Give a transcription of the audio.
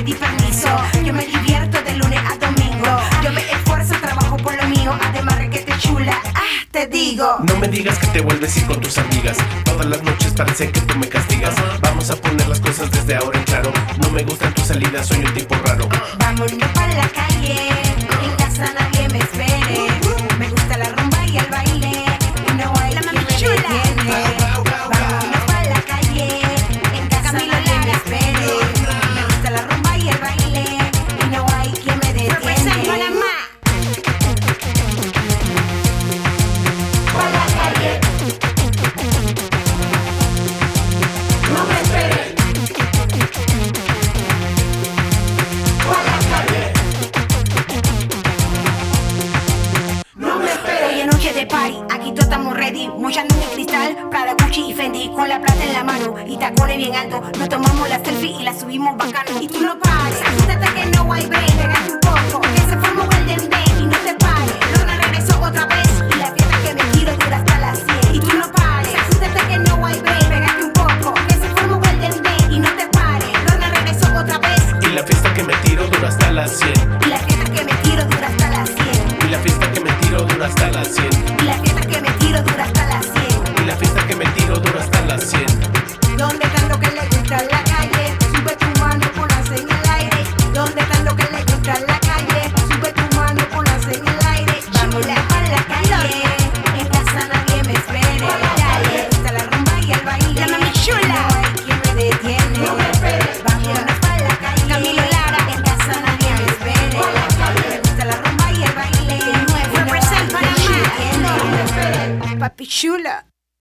pedí permiso. Yo me divierto de lunes a domingo. Yo me esfuerzo, trabajo por lo mío. Además requete chula, te digo. No me digas que te vuelves a ir con tus amigas. Todas las noches parece que tú me castigas. Vamos a poner las cosas desde ahora en claro. No me gustan tus salidas, soy un tipo raro. Vámonos para la calle, en casa nadie me espere. Me gusta la rumba y el baile, y no hay quien me detiene. Vámonos para la calle, en casa nadie me espere. Me gusta la rumba y el baile, y no hay quien me detiene. Para la calle, no me esperen. Para la calle, no me esperen. Hoy es noche de party, aquí todos estamos ready. Muchas niñas cristal, Prada, Gucci y Fendi, con la plata en la mano y tacones bien altos. Nos tomamos la selfie y la subimos bacano. Y tú no pares, ajustate que no hay break. Pégate un poco, que se formó el dembow y no te pares. Lorna regresó otra vez y la fiesta que me tiro dura hasta las 100. Y tú no pares, ajustate que no hay break. Pégate un poco, que se formó el dembow y no te pares. Lorna regresó otra vez Y la fiesta que me tiro dura hasta las 100. y la fiesta que me tiro dura hasta las 100. Y la fiesta que me tiro dura hasta las 100. Y la fiesta que me tiro dura hasta las 100. Y la fiesta que me tiro dura hasta las 100. ¿Dónde están los que les gusta la calle? Sube tu mano, ponlas en el aire. ¿Dónde están los que les gusta la calle? Sube tu mano, ponlas en el aire. Vámonos para la calle, en casa nadie me espere. Me gusta la rumba y el baile, la mami chula, no hay quien me detiene. No me esperes. Vámonos para la calle, Camilo Lara, en casa nadie me espere. Me gusta la rumba y el baile, y no hay quien me detiene. Papi chula.